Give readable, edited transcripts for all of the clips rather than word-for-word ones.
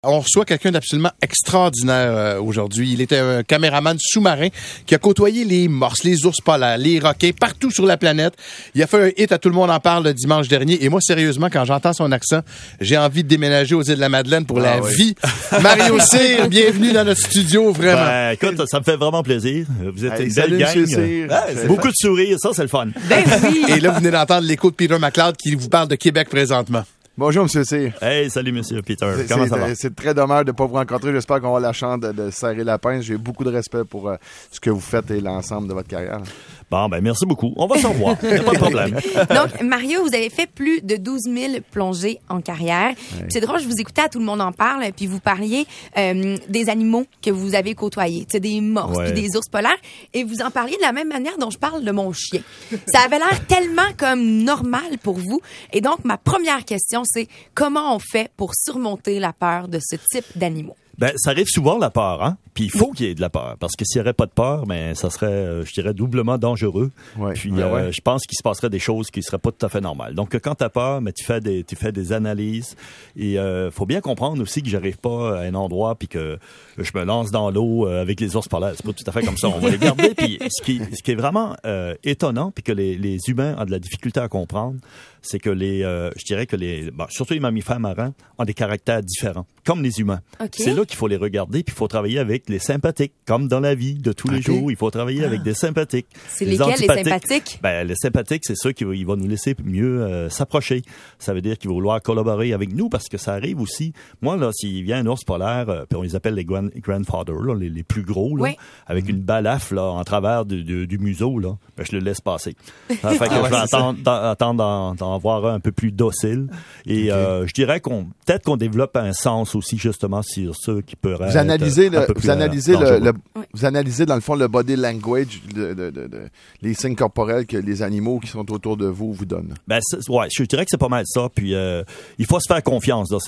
On reçoit quelqu'un d'absolument extraordinaire aujourd'hui. Il était un caméraman sous-marin qui a côtoyé les morses, les ours polaires, les requins, partout sur la planète. Il a fait un hit à Tout le monde en parle le dimanche dernier. Et moi, sérieusement, quand j'entends son accent, j'ai envie de déménager aux îles de la Madeleine pour la vie. Mario Cyr, bienvenue dans notre studio, vraiment. Ben, écoute, ça me fait vraiment plaisir. Vous êtes une belle gang. Beaucoup de sourires, ça, c'est le fun. Ben oui. Et là, vous venez d'entendre l'écho de Peter McLeod qui vous parle de Québec présentement. Bonjour, M. Cyr. Hey, salut, M. Peter. Comment ça va? C'est très dommage de ne pas vous rencontrer. J'espère qu'on va avoir la chance de serrer la pince. J'ai beaucoup de respect pour ce que vous faites et l'ensemble de votre carrière. Bon, ben merci beaucoup. On va s'en voir. Il n'y a pas de problème. Donc, Mario, vous avez fait plus de 12 000 plongées en carrière. Ouais. C'est drôle, je vous écoutais à Tout le monde en parle, puis vous parliez des animaux que vous avez côtoyés, des morses, puis des ours polaires, et vous en parliez de la même manière dont je parle de mon chien. Ça avait l'air tellement comme normal pour vous. Et donc, ma première question, c'est comment on fait pour surmonter la peur de ce type d'animaux? Ben, ça arrive souvent, la peur, hein. Puis il faut qu'il y ait de la peur, parce que s'il n'y aurait pas de peur, ben ça serait, je dirais, doublement dangereux. Ouais. Puis je pense qu'il se passerait des choses qui seraient pas tout à fait normales. Donc quand t'as peur, mais tu fais des analyses. Et faut bien comprendre aussi que j'arrive pas à un endroit puis que je me lance dans l'eau avec les ours polaires. C'est pas tout à fait comme ça. On va les garder. Puis ce qui est vraiment étonnant, puis que les humains ont de la difficulté à comprendre, c'est que je dirais que surtout les mammifères marins ont des caractères différents, comme les humains. Okay. C'est là qu'il faut les regarder, puis il faut travailler avec les sympathiques, comme dans la vie de tous les jours. Il faut travailler avec des sympathiques. C'est lesquels, les sympathiques? Ben, les sympathiques, c'est ceux qui vont nous laisser mieux s'approcher. Ça veut dire qu'ils vont vouloir collaborer avec nous, parce que ça arrive aussi. Moi, là, s'il vient un ours polaire, puis on les appelle les grandfathers, là, les plus gros, là, avec une balafre là, en travers du museau, là, ben, je le laisse passer. Ça fait que je vais attendre d'en voir un peu plus docile. Et je dirais peut-être qu'on développe un sens aussi, justement, sur ceux qui peuvent vous analysez vous analysez dans le fond le body language, les signes corporels que les animaux qui sont autour de vous donnent. Ben je dirais que c'est pas mal ça. Puis il faut se faire confiance dans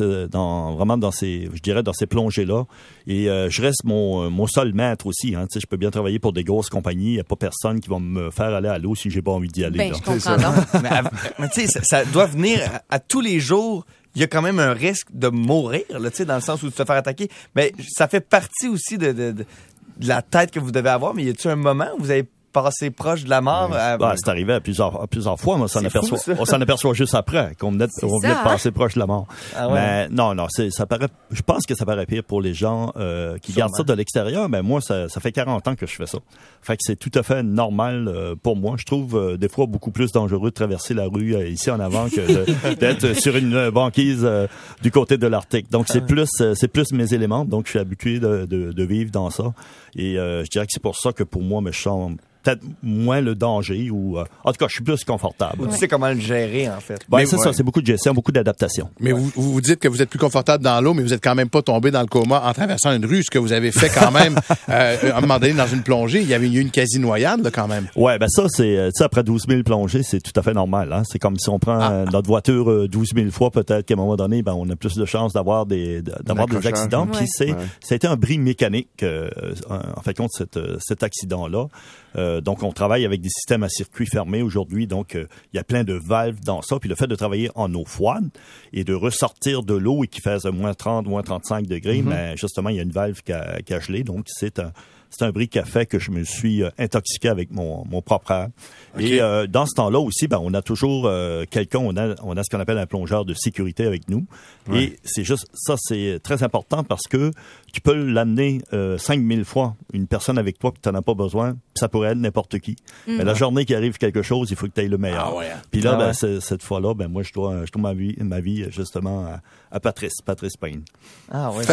ces plongées là. Et je reste mon seul maître aussi. Hein, je peux bien travailler pour des grosses compagnies. Il n'y a pas personne qui va me faire aller à l'eau si j'ai pas envie d'y aller. Ben, je comprends. Mais tu sais, ça doit venir à tous les jours. Il y a quand même un risque de mourir, là, tu sais, dans le sens où de se faire attaquer. Mais ça fait partie aussi de la tête que vous devez avoir. Mais y a-t-il un moment où vous avez passé proche de la mort? C'est arrivé à plusieurs fois. Moi, on s'en aperçoit juste après qu'on venait de passer proche de la mort. Ah ouais. Mais non, ça paraît. Je pense que ça paraît pire pour les gens qui gardent ça de l'extérieur. Mais moi, ça fait 40 ans que je fais ça. Fait que c'est tout à fait normal pour moi. Je trouve des fois beaucoup plus dangereux de traverser la rue ici en avant que d'être sur une banquise du côté de l'Arctique. Donc c'est plus mes éléments. Donc je suis habitué de vivre dans ça. Et je dirais que c'est pour ça que pour moi, je sens peut-être moins le danger ou en tout cas je suis plus confortable. Tu sais comment le gérer en fait. Ben, c'est ça, c'est beaucoup de gestion, beaucoup d'adaptation. Mais vous dites que vous êtes plus confortable dans l'eau, mais vous êtes quand même pas tombé dans le coma en traversant une rue, ce que vous avez fait quand même à un moment donné dans une plongée, il y avait eu une quasi-noyade là, quand même. Ouais, ben ça c'est après 12 000 plongées, c'est tout à fait normal. Hein? C'est comme si on prend notre voiture 12 000 fois, peut-être qu'à un moment donné, on a plus de chances d'avoir des accidents. Puis c'était un bris mécanique en fait contre cet accident-là. Donc, on travaille avec des systèmes à circuit fermé aujourd'hui. Donc, il y a plein de valves dans ça. Puis le fait de travailler en eau froide et de ressortir de l'eau et qui fasse moins 30, moins 35 degrés, mais justement, il y a une valve qui a gelé. Donc, c'est un bris qui a fait que je me suis intoxiqué avec mon propre air. Okay. Et dans ce temps-là aussi, on a toujours quelqu'un, on a ce qu'on appelle un plongeur de sécurité avec nous. Ouais. Et c'est juste ça, c'est très important parce que tu peux l'amener 5000 fois, une personne avec toi que tu n'en as pas besoin, ça pourrait être n'importe qui. Mais la journée qu'il arrive quelque chose, il faut que tu ailles le meilleur. Puis là, cette fois-là, moi, je dois ma vie justement à Patrice Payne. Ah ouais.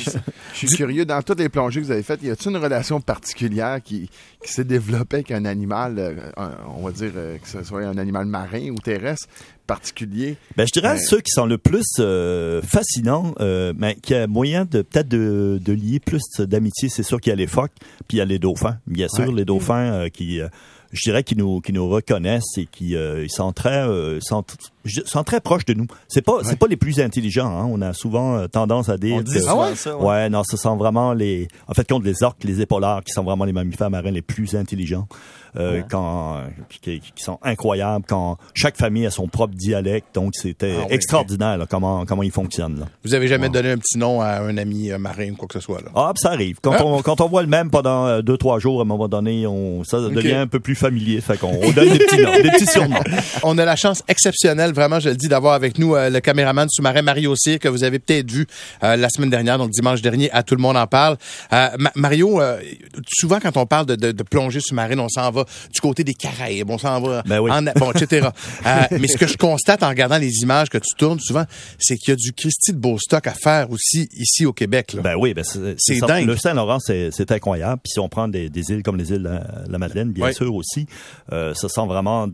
Je suis curieux, dans toutes les plongées que vous avez faites, y a-t-il une relation particulière qui s'est développée avec un animal, on va dire que ce soit un animal marin ou terrestre, particulier? Ben, je dirais ceux qui sont le plus fascinants, mais qui a moyen peut-être de lier plus d'amitié, c'est sûr qu'il y a les phoques, puis il y a les dauphins. Bien sûr, les dauphins qui je dirais qu'ils nous reconnaissent et qui ils sont sont très proches de nous. C'est pas les plus intelligents, hein. On a souvent tendance à dire ça. Ouais, non, ce sont vraiment contre les orques, les épaulards qui sont vraiment les mammifères marins les plus intelligents. Qui sont incroyables, quand chaque famille a son propre dialecte, donc c'était extraordinaire là, comment ils fonctionnent. Là. Vous avez jamais donné un petit nom à un ami marin ou quoi que ce soit? Là? Ah, ça arrive. Quand on voit le même pendant 2-3 jours, à un moment donné, ça devient un peu plus familier, fait qu'on donne des petits noms, des petits surnoms. On a la chance exceptionnelle, vraiment, je le dis, d'avoir avec nous le caméraman sous-marin Mario Cyr, que vous avez peut-être vu la semaine dernière, donc dimanche dernier, à Tout le monde en parle. Mario, souvent quand on parle de plongée sous-marine, on s'en va du côté des Caraïbes, on s'en va etc. Mais ce que je constate en regardant les images que tu tournes souvent, c'est qu'il y a du Christy de beau stock à faire aussi ici au Québec. Là. C'est dingue. Le Saint-Laurent, c'est incroyable. Puis si on prend des îles comme les îles la Madeleine, bien sûr aussi, ce sont vraiment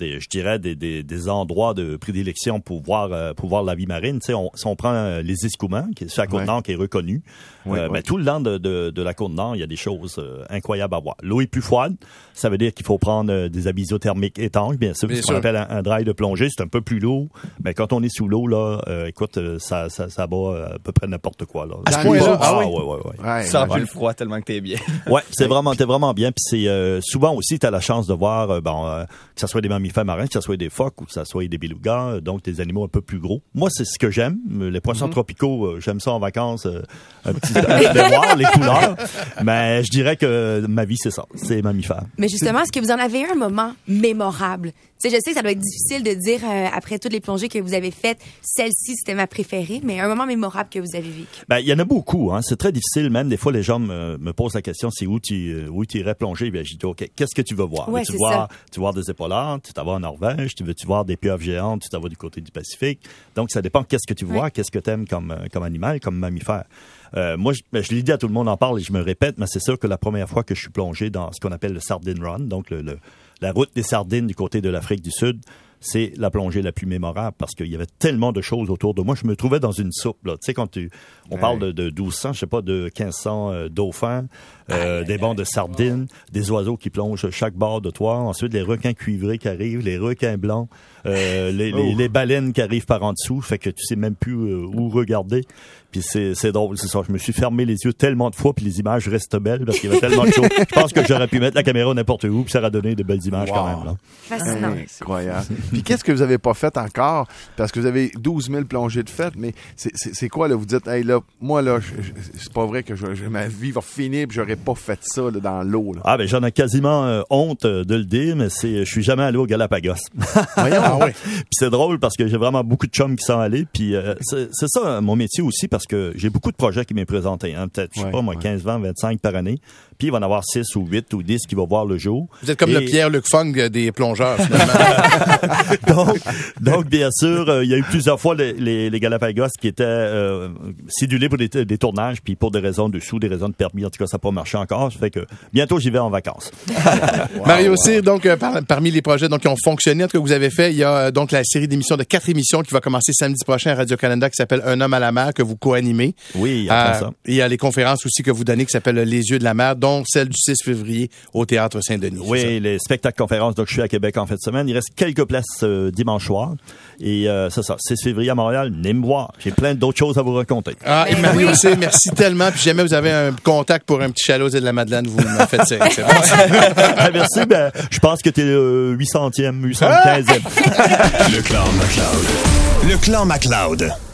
des endroits de prédilection pour voir la vie marine. Tu sais, si on prend les Escoumins, qui est sur la Côte-Nord, qui est reconnu, tout le long de la Côte-Nord, il y a des choses incroyables à voir. L'eau est plus froide, ça veut dire qu'il faut prendre des habits isothermiques étanches, bien sûr, ce qu'on appelle un dry de plongée, c'est un peu plus lourd, mais quand on est sous l'eau, là, écoute, ça bat à peu près n'importe quoi, là. À ce point-là? Ouais. Ça va le froid tellement que t'es bien. Ouais, t'es vraiment bien, puis c'est, souvent aussi, t'as la chance de voir, que ça soit des mammifères marins, que ça soit des phoques ou que ça soit des belugas, donc des animaux un peu plus gros. Moi, c'est ce que j'aime, les poissons tropicaux, j'aime ça en vacances, un petit de voir les couleurs, mais je dirais que ma vie, c'est ça, c'est les mammifères. Mais justement, est-ce que vous en avez un moment mémorable? Tu sais, je sais que ça doit être difficile de dire, après toutes les plongées que vous avez faites, celle-ci, c'était ma préférée, mais un moment mémorable que vous avez vécu. Il y en a beaucoup, hein. C'est très difficile, même des fois, les gens me posent la question, c'est où tu irais plonger? Bien, je dis, OK, qu'est-ce que tu veux voir? Ouais, tu veux voir des épaulards, tu t'en vas en Norvège, tu veux voir des pieuvres géantes, tu t'en vas du côté du Pacifique. Donc, ça dépend qu'est-ce que tu veux voir, qu'est-ce que tu aimes comme animal, comme mammifère. Moi, je l'ai dit à tout le monde en parle et je me répète, mais c'est sûr que la première fois que je suis plongé dans ce qu'on appelle le Sardine Run, donc la route des sardines du côté de l'Afrique du Sud, c'est la plongée la plus mémorable parce qu'il y avait tellement de choses autour de moi. Je me trouvais dans une soupe, là. Tu sais, quand on parle de 1200, je sais pas, de 1500 dauphins, des bancs de sardines, des oiseaux qui plongent chaque bord de toi, ensuite les requins cuivrés qui arrivent, les requins blancs, les baleines qui arrivent par en dessous, fait que tu sais même plus où regarder. Puis c'est drôle, c'est ça. Je me suis fermé les yeux tellement de fois, puis les images restent belles parce qu'il y avait tellement de choses. Je pense que j'aurais pu mettre la caméra n'importe où, puis ça aurait donné de belles images quand même. Là. Fascinant. Incroyable. Puis qu'est-ce que vous avez pas fait encore? Parce que vous avez 12 000 plongées de faites, mais c'est quoi, là? Vous dites, hey, là, moi, là, c'est pas vrai que ma vie va finir puis j'aurais pas fait ça là, dans l'eau. Là. Ah, ben j'en ai quasiment honte de le dire, mais je suis jamais allé au Galapagos. Voyons. Puis c'est drôle parce que j'ai vraiment beaucoup de chums qui sont allés, puis c'est ça mon métier aussi parce que j'ai beaucoup de projets qui m'est présenté, hein, peut-être, je sais pas moi, 15, 20, 25 par année, puis il va en avoir 6 ou 8 ou 10 qui vont voir le jour. Vous êtes comme le Pierre-Luc Funk des plongeurs, finalement. donc bien sûr, il y a eu plusieurs fois les Galapagos qui étaient cédulés pour des tournages, puis pour des raisons de sous, des raisons de permis, en tout cas, ça n'a pas marché encore, ça fait que bientôt j'y vais en vacances. Mario Cyr, donc, parmi les projets qui ont fonctionné, en tout cas, que vous avez fait, il y a donc la série d'émissions de 4 émissions qui va commencer samedi prochain à Radio-Canada qui s'appelle Un homme à la mer, que vous co-animez. Oui, ça. Il y a les conférences aussi que vous donnez qui s'appellent Les yeux de la mer, dont celle du 6 février au Théâtre Saint-Denis. Oui, les spectacles conférences. Donc, je suis à Québec en fin de semaine. Il reste quelques places dimanche soir. Et c'est ça, 6 février à Montréal, venez me voir. J'ai plein d'autres choses à vous raconter. Et Mario Cyr, merci tellement. Puis jamais vous avez un contact pour un petit chalet aux îles de la Madeleine, vous m'en faites ça. C'est bon. Merci. Je pense que t'es le 800e, 815e. Le Clan MacLeod. Le Clan MacLeod.